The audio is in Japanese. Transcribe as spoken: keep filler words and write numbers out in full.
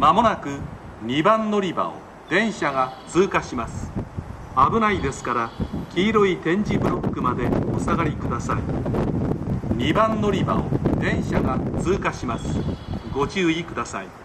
まもなくにばん乗り場を電車が通過します。危ないですから黄色い点字ブロックまでお下がりください。にばん乗り場を電車が通過します。ご注意ください。